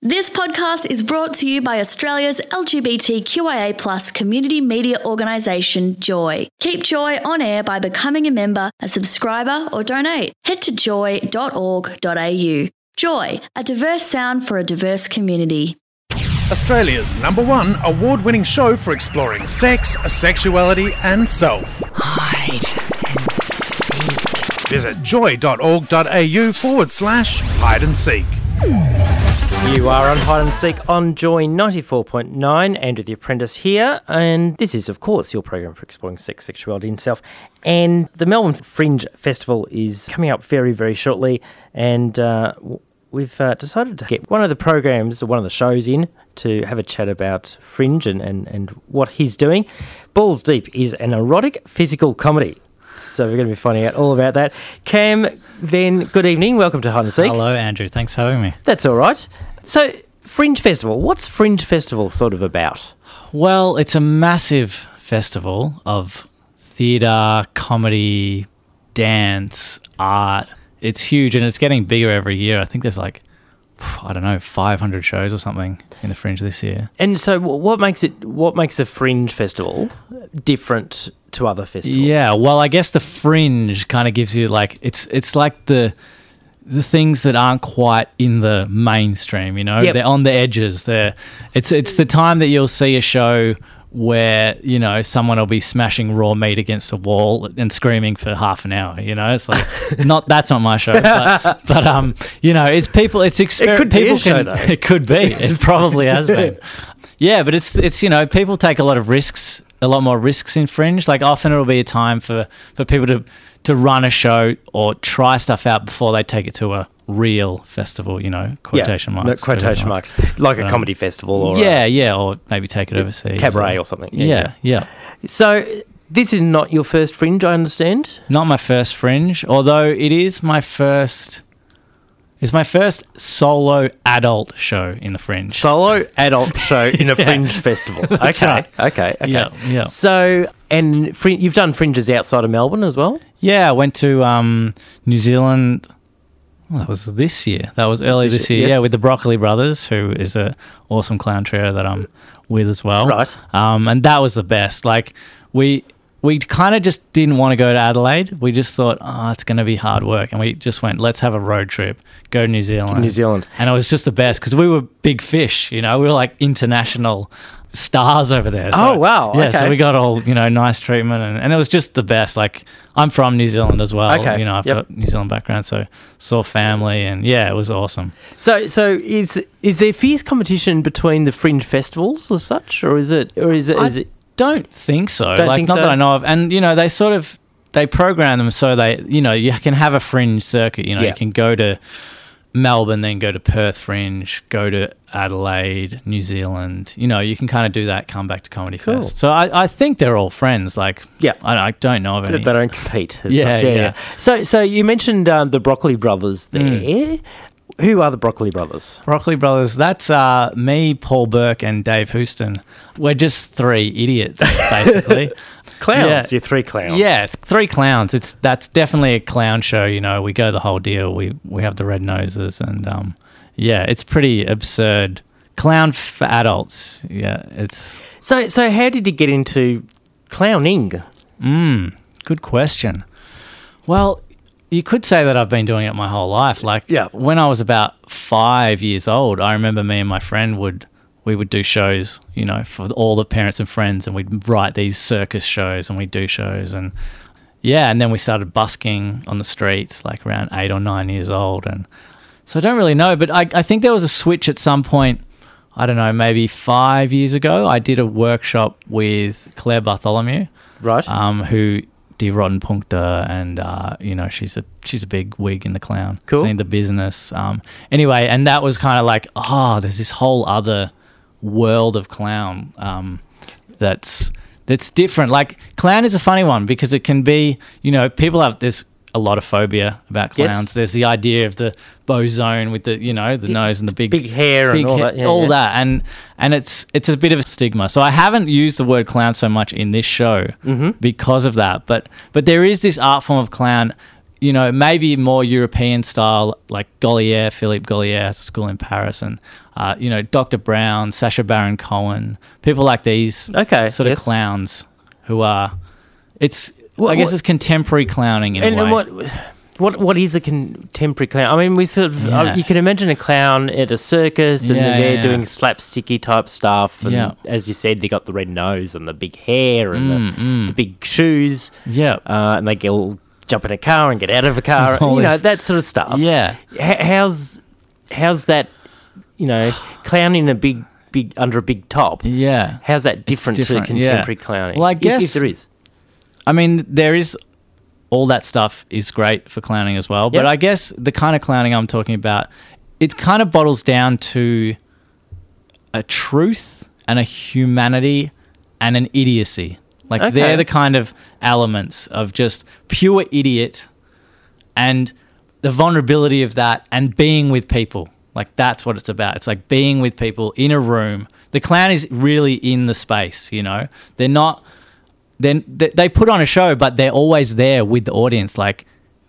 This podcast is brought to you by Australia's LGBTQIA+ community media organisation, Joy. Keep Joy on air by becoming a member, a subscriber or donate. Head to joy.org.au. Joy, a diverse sound for a diverse community. Australia's #1 award-winning show for exploring sex, sexuality and self. Hide and seek. Visit joy.org.au/hide and seek. You are on Hide and Seek on Joy 94.9, Andrew the Apprentice here, and this is, of course, your program for exploring sex, sexuality and self. And the Melbourne Fringe Festival is coming up very, very shortly, and we've decided to get one of the programs, or one of the shows in, to have a chat about Fringe and what he's doing. Balls Deep is an erotic physical comedy. So we're going to be finding out all about that. Cam, then, good evening. Welcome to Hide and Seek. Hello, Andrew. Thanks for having me. That's all right. So, Fringe Festival. What's Fringe Festival sort of about? Well, it's a massive festival of theatre, comedy, dance, art. It's huge and it's getting bigger every year. I think there's 500 shows or something in the Fringe this year. And so what makes a Fringe Festival different to other festivals? Yeah, well, I guess the Fringe kind of gives you it's like the things that aren't quite in the mainstream, you know? Yep. They're on the edges. It's the time that you'll see a show where, you know, someone will be smashing raw meat against a wall and screaming for half an hour, you know? It's like, that's not my show, but you know, it's people, it's it could be a show, though. It could be. It probably has been. Yeah, but it's you know, people take a lot more risks in Fringe. Like, often it'll be a time for people to run a show or try stuff out before they take it to a real festival, you know, quotation marks. Quotation marks. Like a comedy festival or or maybe take it overseas. Cabaret or something. Yeah. So this is not your first Fringe, I understand? Not my first Fringe, although it is my first... It's my first solo adult show in the Fringe. Solo adult show in a Fringe festival. Okay. Yeah. So, and you've done Fringes outside of Melbourne as well? Yeah, I went to New Zealand. Well, that was this year. That was early this year. Yes. Yeah, with the Broccoli Brothers, who is an awesome clown trio that I'm with as well. Right. And that was the best. Like, we kind of just didn't want to go to Adelaide. We just thought, it's going to be hard work. And we just went, let's have a road trip, go to New Zealand. And it was just the best because we were big fish, you know. We were like international stars over there. So, oh, wow. Yeah, okay. so we got all, you know, nice treatment. And it was just the best. Like, I'm from New Zealand as well. Okay. You know, I've got New Zealand background, so saw family. And, yeah, it was awesome. So is there fierce competition between the Fringe festivals as such? Or is it... Don't think so. Don't like, think not so? that I know of. And, you know, they program them so you know, you can have a Fringe circuit. You know, you can go to Melbourne, then go to Perth Fringe, go to Adelaide, New Zealand. You know, you can kind of do that, come back to Comedy Fest. So I think they're all friends. Like, I don't know of any. They don't compete as Yeah, such. Yeah. So you mentioned the Broccoli Brothers there. Who are the Broccoli Brothers? Broccoli Brothers, that's me, Paul Burke, and Dave Houston. We're just three idiots, basically. Clowns. Yeah. You're three clowns. Yeah, three clowns. That's definitely a clown show, you know. We go the whole deal. We have the red noses and, it's pretty absurd. Clown for adults. Yeah, it's... So how did you get into clowning? Good question. Well... You could say that I've been doing it my whole life. Like, when I was about 5 years old, I remember me and my friend would do shows, you know, for all the parents and friends, and we'd write these circus shows and we'd do shows. And, and then we started busking on the streets, like around 8 or 9 years old. And so I don't really know, but I think there was a switch at some point, I don't know, maybe 5 years ago. I did a workshop with Claire Bartholomew. Right. Who... Die Rotten Punkte, and you know, she's a big wig in the clown scene, the business. Anyway, and that was kind of like, there's this whole other world of clown that's different. Like, clown is a funny one because it can be, you know, there's a lot of phobia about clowns. Yes. There's the idea of the bozone with the, you know, the nose and the big hair and all that. Yeah, that. And it's a bit of a stigma. So I haven't used the word clown so much in this show because of that. But there is this art form of clown. maybe more European style, like Goliath, Philippe Goliath has a school in Paris, and, Dr. Brown, Sacha Baron Cohen, people like these sort of clowns who are, it's contemporary clowning in a way. What is a contemporary clown? I mean, we sort of you can imagine a clown at a circus, and they're doing slapsticky type stuff. And as you said, they got the red nose and the big hair and the big shoes. Yeah, and they all jump in a car and get out of a car. That sort of stuff. Yeah, how's that? Clowning a big under a big top. Yeah, how's that different to contemporary clowning? Well, I guess if there is. I mean, there is. All that stuff is great for clowning as well. But I guess the kind of clowning I'm talking about, it kind of bottles down to a truth and a humanity and an idiocy. Like they're the kind of elements of just pure idiot and the vulnerability of that and being with people. Like that's what it's about. It's like being with people in a room. The clown is really in the space, They're not... Then they put on a show, but they're always there with the audience. Like,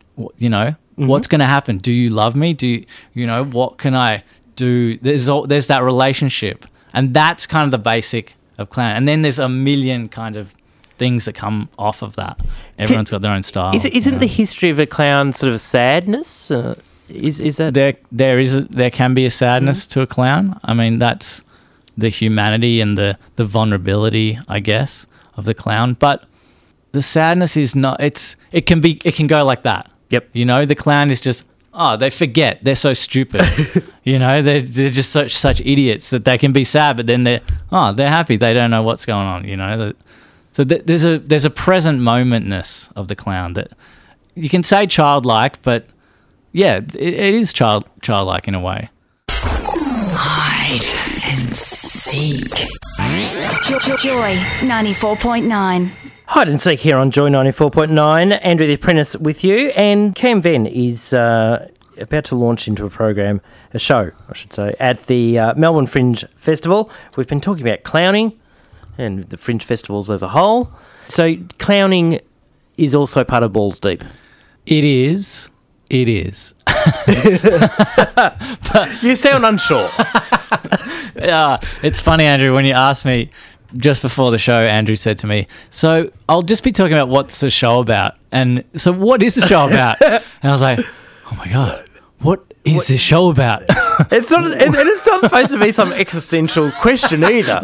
what's going to happen? Do you love me? What can I do? There's that relationship, and that's kind of the basic of clown. And then there's a million kind of things that come off of that. Everyone's got their own style. Isn't the history of a clown sort of sadness? Is that there can be a sadness to a clown? I mean, that's the humanity and the vulnerability, I guess, of the clown. But the sadness is not, it can go like that. Yep. The clown is just, they forget. They're so stupid. They're just such idiots that they can be sad, but then they're happy. They don't know what's going on, So there's a present momentness of the clown that you can say childlike, but yeah, it is childlike in a way. Hide and seek. Joy 94.9. Hide and seek here on Joy 94.9. Andrew the Apprentice with you, and Cam Venn is about to launch into a show, I should say, at the Melbourne Fringe Festival. We've been talking about clowning and the Fringe Festivals as a whole. So clowning is also part of Balls Deep. It is. But you sound unsure. Yeah, it's funny, Andrew, when you asked me just before the show, Andrew said to me, so I'll just be talking about what's the show about. And so what is the show about? And I was like, oh my God, what is this show about? It's not supposed to be some existential question either.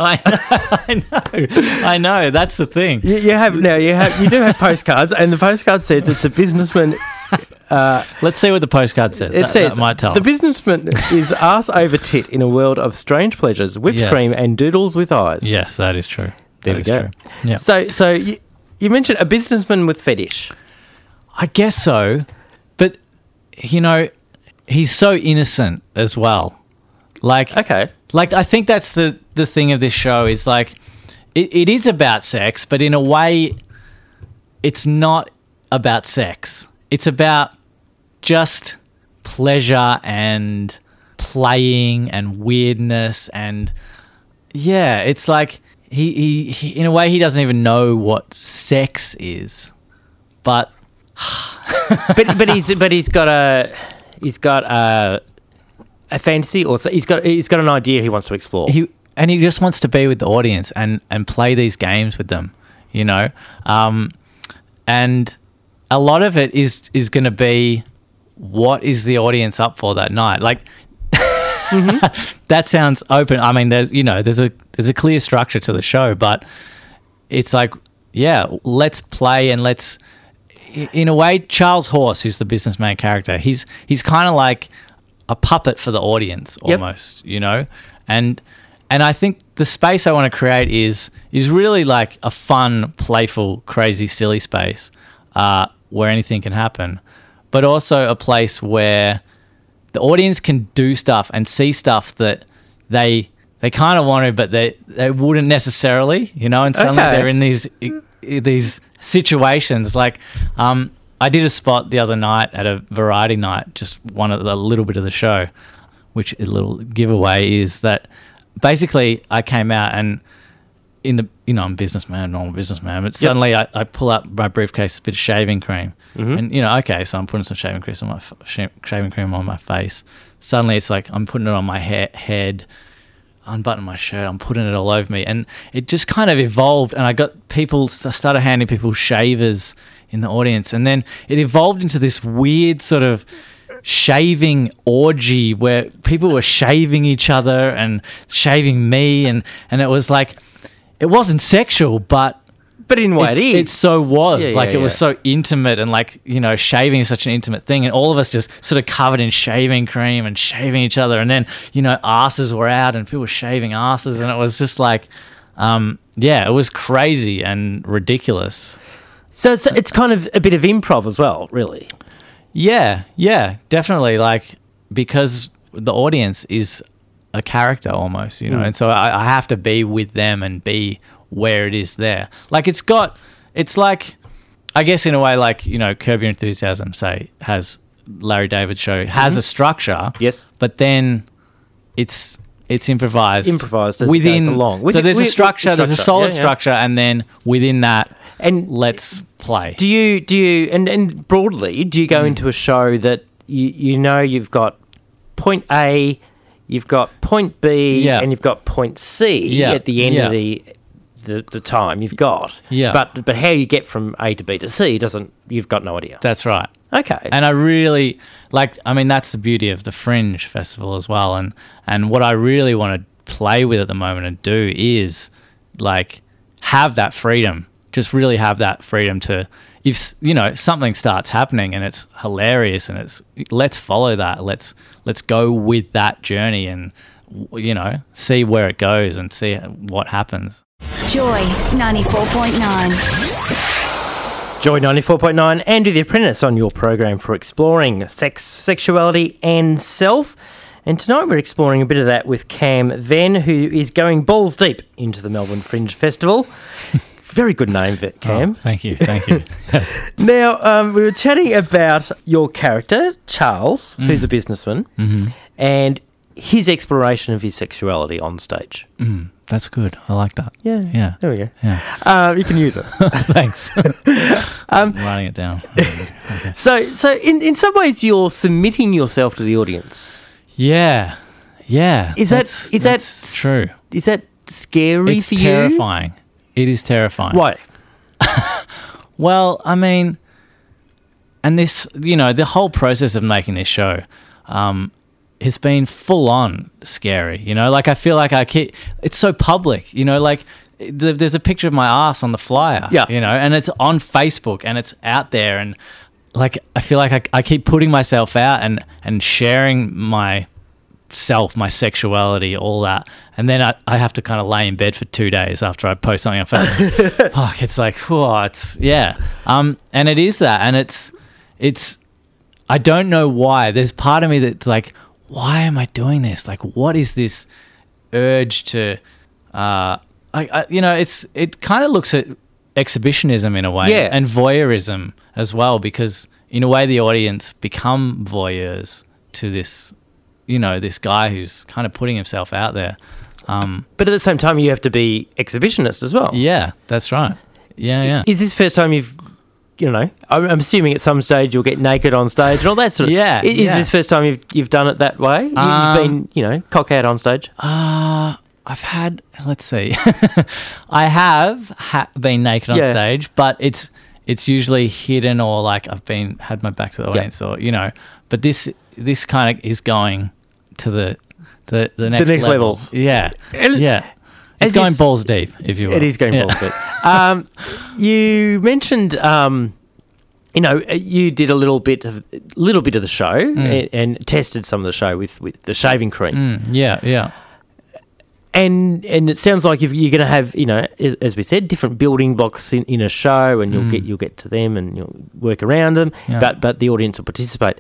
I know. That's the thing. You do have postcards, and the postcard says it's a businessman. Let's see what the postcard says. It says, that might tell. The businessman is arse over tit in a world of strange pleasures, whipped cream and doodles with eyes. Yes, that is true. There we go. Yeah. So you mentioned a businessman with fetish. I guess so, but he's so innocent as well. Like I think that's the thing of this show is like it is about sex, but in a way, it's not about sex. It's about just pleasure and playing and weirdness and it's like he in a way he doesn't even know what sex is, but he's got a fantasy, or he's got an idea he wants to explore. He just wants to be with the audience and play these games with them, and a lot of it is going to be what is the audience up for that night. Like that sounds open. I mean, there's a clear structure to the show, but it's like, let's play and let's. In a way, Charles Horse, who's the businessman character, he's kind of like a puppet for the audience almost, and I think the space I want to create is really like a fun, playful, crazy, silly space. Where anything can happen, but also a place where the audience can do stuff and see stuff that they kind of want to, but they wouldn't necessarily, and suddenly they're in these situations. Like, I did a spot the other night at a variety night, just a little bit of the show, which a little giveaway is that basically I came out and I'm a businessman, normal businessman, but suddenly I pull up my briefcase, a bit of shaving cream, And, okay, so I'm putting some shaving cream on my face. Suddenly it's like I'm putting it on my head, unbuttoning my shirt, I'm putting it all over me. And it just kind of evolved, and I started handing people shavers in the audience. And then it evolved into this weird sort of shaving orgy where people were shaving each other and shaving me. And it was like, it wasn't sexual, but in a way it is. It so was. It was so intimate, and shaving is such an intimate thing, and all of us just sort of covered in shaving cream and shaving each other, and then, asses were out and people were shaving asses, and it was just like, it was crazy and ridiculous. So it's kind of a bit of improv as well, really. Yeah, definitely, because the audience is a character almost, and so I have to be with them and be where it is there. It's like, I guess in a way, Curb Your Enthusiasm, say, has Larry David's show, has a structure. Yes. But then it's improvised. Improvised as it goes along. So there's a structure, there's a solid structure, and then within that, let's play. Do you, and broadly, do you go into a show that you've got point A, you've got point B, and you've got point C at the end of the time you've got. Yeah. But how you get from A to B to C you've got no idea. That's right. Okay. And I really that's the beauty of the Fringe Festival as well. And what I really want to play with at the moment and do is have that freedom. Just really have that freedom to, if something starts happening and it's hilarious and let's follow that. Let's go with that journey and see where it goes and see what happens. Joy 94.9. Joy 94.9 and The Apprentice on your program for exploring sex, sexuality and self. And tonight we're exploring a bit of that with Cam Venn, who is going balls deep into the Melbourne Fringe Festival. Very good name, Cam. Oh, thank you. Yes. Now, we were chatting about your character, Charles, who's a businessman, and his exploration of his sexuality on stage. That's good. I like that. Yeah. There we go. Yeah. You can use it. Thanks. I'm writing it down. Okay. So in some ways, you're submitting yourself to the audience. Yeah. Is that true? Is that scary for you? It's terrifying. It is terrifying. Why? Well, I mean, and this, the whole process of making this show, it's been full on scary. I feel like it's so public. There's a picture of my ass on the flyer. Yeah. And it's on Facebook and it's out there, and I feel like I keep putting myself out and sharing myself, my sexuality, all that, and then I have to kind of lay in bed for 2 days after I post something on Facebook. Fuck, it's like, and it is that, and it's I don't know why. There's part of me that's like, why am I doing this? What is this urge to it kind of looks at exhibitionism in a way, and voyeurism as well, because in a way the audience become voyeurs to this this guy who's kind of putting himself out there. But at the same time, you have to be exhibitionist as well. Yeah, that's right. Yeah. Is this the first time you've, I'm assuming at some stage you'll get naked on stage and all that sort of... Yeah. Is this the first time you've done it that way? You've been, cock out on stage? I've had, let's see. I have been naked on stage, but it's usually hidden, or I've had my back to the audience, or, but this kind of is going to the next levels. Yeah. It's going balls deep, if you will. It is going balls deep. You mentioned, you did a little bit of the show and tested some of the show with the shaving cream. Yeah. And it sounds like you're going to have, as we said, different building blocks in a show, and you'll get to them and you'll work around them, but the audience will participate.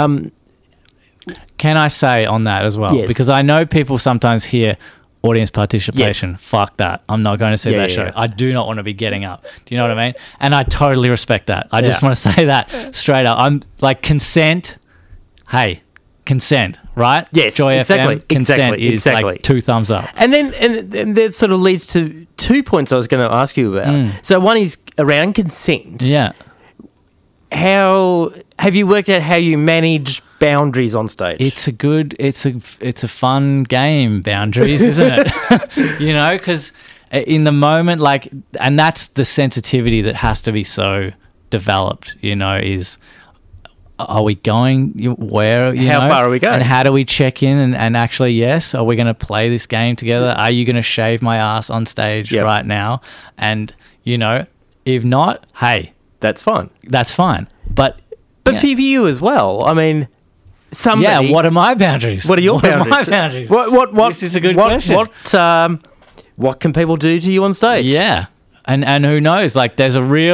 Can I say on that as well? Yes. Because I know people sometimes hear audience participation. Yes. Fuck that. I'm not going to see that show. Yeah. I do not want to be getting up. Do you know what I mean? And I totally respect that. I just want to say that straight up. I'm like, consent. Hey, consent, right? Yes, Joy exactly. FM, consent is like 2 thumbs up. And then and that sort of leads to 2 points I was going to ask you about. So one is around consent. Yeah. how have you worked out how you manage boundaries on stage? It's a fun game, boundaries, isn't it? You know, because in the moment, like, and that's the sensitivity that has to be so developed, you know, is, are we going where, how far are we going? And how do we check in and actually, yes, are we going to play this game together? Are you going to shave my ass on stage right now? And, you know, if not, hey, that's fine. That's fine. But for you as well, I mean, somebody... Yeah, what are my boundaries? What are your boundaries? What are my boundaries? What, this is a good question. What can people do to you on stage? Yeah. And who knows? Like, there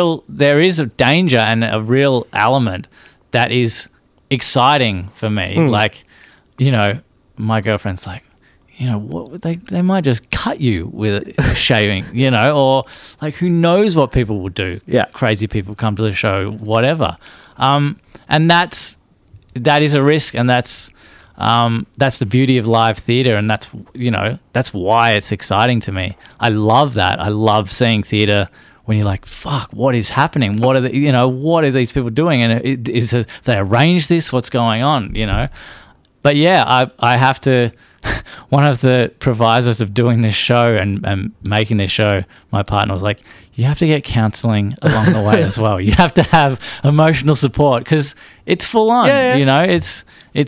is a danger and a real element that is exciting for me. Like, you know, my girlfriend's like, you know, what they might just cut you with shaving, you know, or like, who knows what people will do? Yeah, crazy people come to the show, whatever. And that is a risk, and that's the beauty of live theatre, and that's, you know, that's why it's exciting to me. I love that. I love seeing theatre when you're like, fuck, what is happening? What are these people doing? And they arranged this? What's going on? You know. But yeah, I have to. One of the provisos of doing this show and making this show, my partner was like, you have to get counselling along the way as well. You have to have emotional support, because it's full on. Yeah. You know, it's.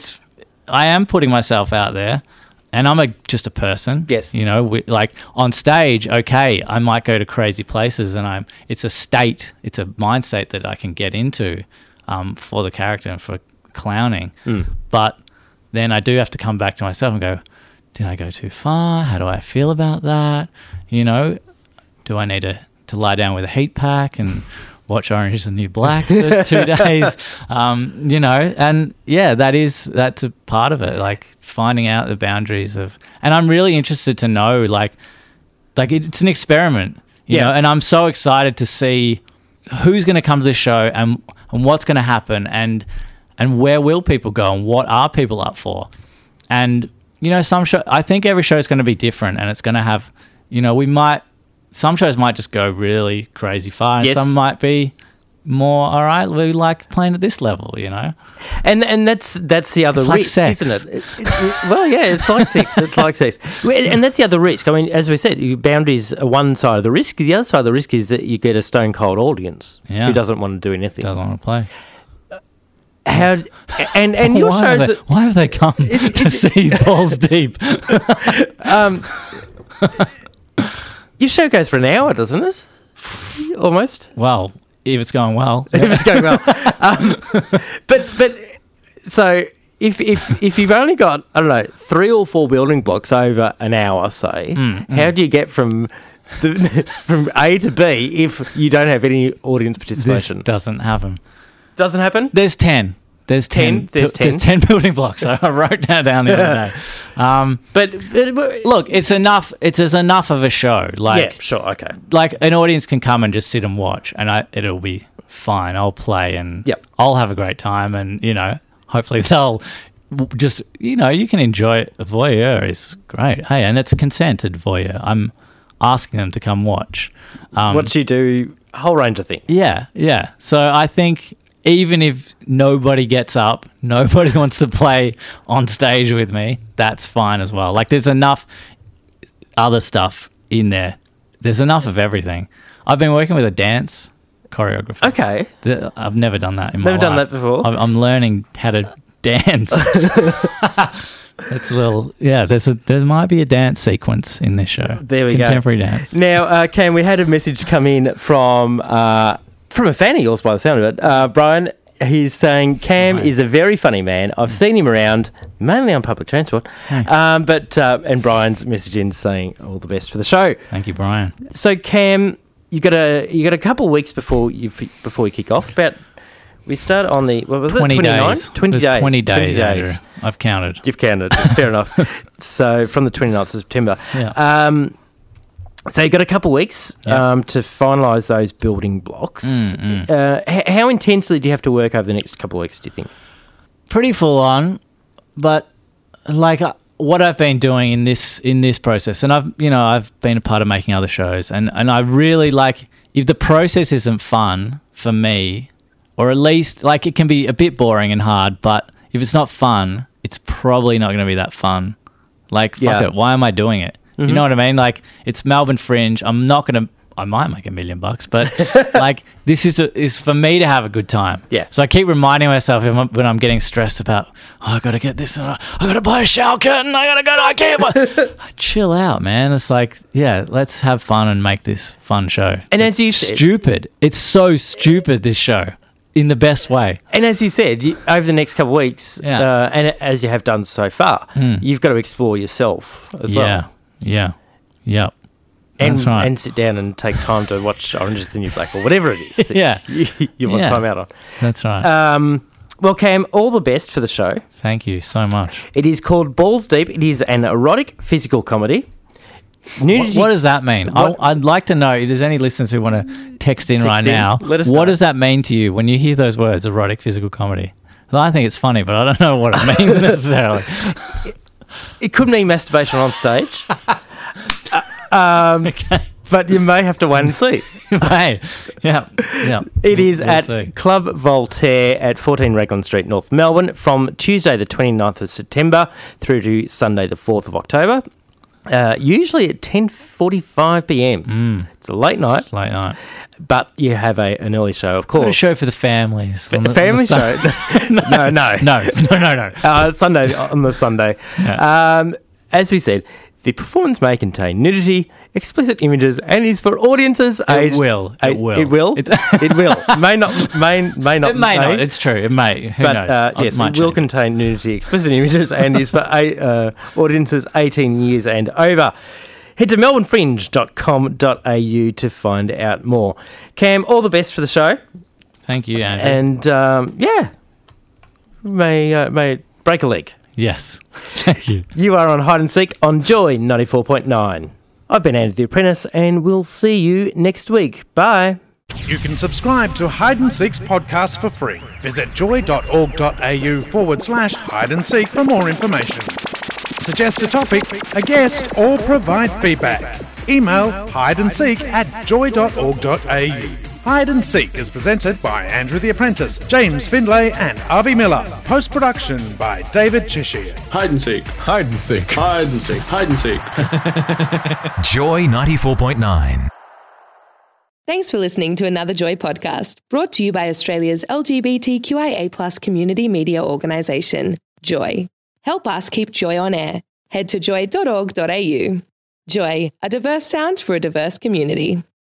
I am putting myself out there, and I'm just a person. Yes. You know, like on stage, okay, I might go to crazy places, and it's a mind state that I can get into for the character and for clowning. But then I do have to come back to myself and go, did I go too far? How do I feel about that? You know, do I need to lie down with a heat pack and watch Orange is the New Black for 2 days? You know, and yeah, that's a part of it, like finding out the boundaries of, and I'm really interested to know, like it's an experiment, you know, and I'm so excited to see who's going to come to this show and what's going to happen, and where will people go, and what are people up for. And, you know, I think every show is going to be different, and it's going to have, you know, some shows might just go really crazy far, and some might be more, all right, we like playing at this level, you know. And that's the other risk, isn't it? Well, yeah, it's like sex. It's like sex. And that's the other risk. I mean, as we said, boundaries are one side of the risk. The other side of the risk is that you get a stone cold audience who doesn't want to do anything. Doesn't want to play. How and your shows... Why have they come to see Balls Deep? Your show goes for an hour, doesn't it? Almost. Well, if it's going well. If it's going well. But so if you've only got, I don't know, 3 or 4 building blocks over an hour, say, how do you get from A to B if you don't have any audience participation? This doesn't happen. Doesn't happen? There's 10. There's 10. There's 10 building blocks. I wrote that down the other day. But look, it's enough. It's enough of a show. Like, yeah, sure, okay. Like, an audience can come and just sit and watch, and it'll be fine. I'll play, and I'll have a great time, and, you know, hopefully they'll just, you know, you can enjoy it. A voyeur is great. Hey, and it's a consented voyeur. I'm asking them to come watch. What you do, a whole range of things. Yeah, yeah. So I think, even if nobody gets up, nobody wants to play on stage with me, that's fine as well. Like, there's enough other stuff in there. There's enough of everything. I've been working with a dance choreographer. Okay. I've never done that in my life. Never done that before? I'm learning how to dance. That's a little, yeah, there might be a dance sequence in this show. There we go. Contemporary dance. Now, Cam, we had a message come in from a fan of yours, by the sound of it, Brian. He's saying, Cam is a very funny man. I've seen him around, mainly on public transport. Hey. And Brian's message in saying all the best for the show. Thank you, Brian. So, Cam, you got a couple of weeks before you kick off. We start on the, what was 20 it? 29? days. 20 days. 20 days, Andrew. I've counted. You've counted. Fair enough. So, from the 29th of September. Yeah. So you've got a couple of weeks to finalise those building blocks. How intensely do you have to work over the next couple of weeks, do you think? Pretty full on, but like what I've been doing in this process, and I've been a part of making other shows, and I really like, if the process isn't fun for me, Or at least, like, it can be a bit boring and hard, but if it's not fun, it's probably not going to be that fun. Like, fuck it, why am I doing it? You know what I mean? Like, it's Melbourne Fringe. I might make $1 million, but like, this is for me to have a good time. Yeah. So I keep reminding myself when I'm getting stressed about, I got to get this, I got to buy a shower curtain, I got to go to IKEA. Chill out, man. It's like, yeah, let's have fun and make this fun show. And as you said, stupid. It's so stupid, this show. In the best way. And as you said, over the next couple of weeks, and as you have done so far, you've got to explore yourself as well. Yeah. And, That's right. and sit down and take time to watch Orange is the New Black or whatever it is you want time out on. That's right. Well, Cam, all the best for the show. Thank you so much. It is called Balls Deep. It is an erotic physical comedy. What does that mean? I'd like to know if there's any listeners who want to text in right now. Let us know. What does that mean to you when you hear those words, erotic physical comedy? Well, I think it's funny, but I don't know what it means necessarily. It could mean masturbation on stage. Okay. But you may have to wait and see. Hey, yeah. It is We'll at see. Club Voltaire at 14 Raglan Street, North Melbourne, from Tuesday the 29th of September through to Sunday the 4th of October. Usually at 10:45 p.m. It's a late night. It's late night. But you have an early show, of course. Got a show for the families. A family show? No. Sunday, on the Sunday. Yeah. As we said, the performance may contain nudity, explicit images, and is for audiences aged... It will. It will? It will. May not. It may not. It's true. It may. Who knows? Yes, it will contain nudity, explicit images, and is for audiences 18 years and over. Head to melbournefringe.com.au to find out more. Cam, all the best for the show. Thank you, Andrew. And, may break a leg. Yes. Thank you. You are on Hide and Seek on Joy 94.9. I've been Andrew the Apprentice, and we'll see you next week. Bye. You can subscribe to Hide and Seek's podcast for free. Visit joy.org.au/hide and seek for more information. Suggest a topic, a guest, or provide feedback. Email hideandseek@joy.org.au. Hide and Seek is presented by Andrew the Apprentice, James Findlay, and Avi Miller. Post-production by David Cheshire. Hide and Seek. Hide and Seek. Hide and Seek. Hide and Seek. Joy 94.9. Thanks for listening to another Joy podcast, brought to you by Australia's LGBTQIA+ community media organisation, Joy. Help us keep Joy on air. Head to joy.org.au. Joy, a diverse sound for a diverse community.